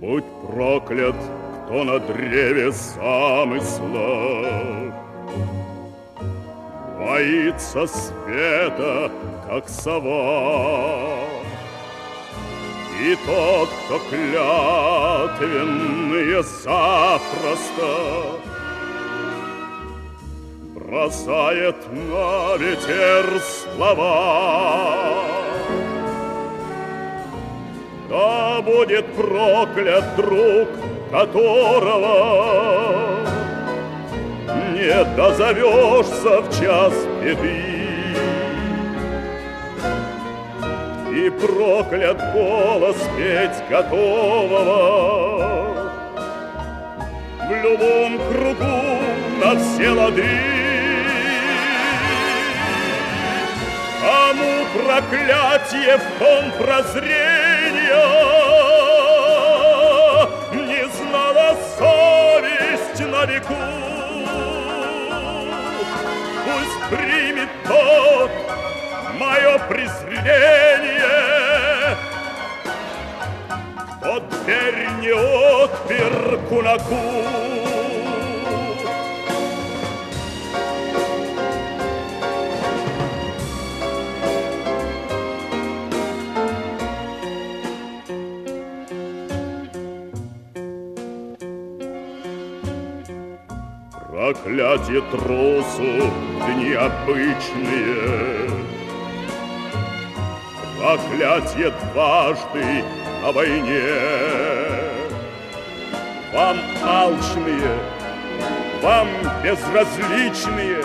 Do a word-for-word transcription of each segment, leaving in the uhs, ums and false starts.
Будь проклят, кто на древе замысла боится света, как сова. И тот, кто клятвенные запросто бросает на ветер слова. Да будет проклят друг, которого не дозовешься в час беды. И проклят голос петь готового в любом кругу на все лады. Кому проклятие в том прозрения не знала совесть на веку, пусть примет тот мое презрение, кто дверь не отпер кунаку. Проклятие трусу дни обычные, проклятие дважды на войне. Вам алчные, вам безразличные,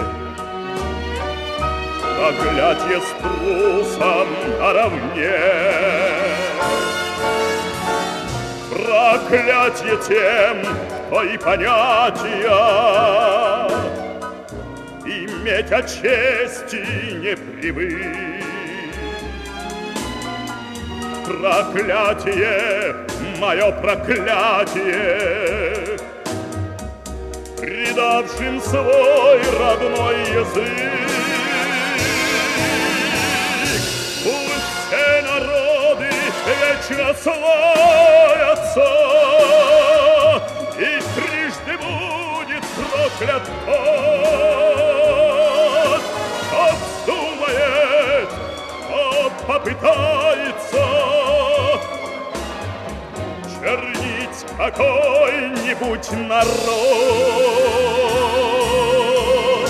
проклятие с трусом наравне. Проклятие тем, кто и понятия иметь о чести не привык. Проклятие, мое проклятие, предавшим свой родной язык. Пусть все народы вечно славятся, и трижды будет проклят тот, кто вздумает, кто попытается чернить какой-нибудь народ.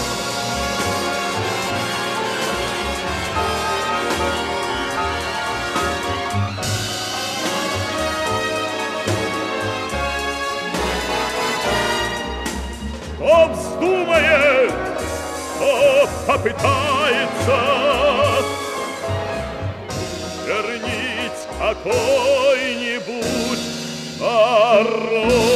Кто вздумает, кто попытается чернить какой-нибудь народ.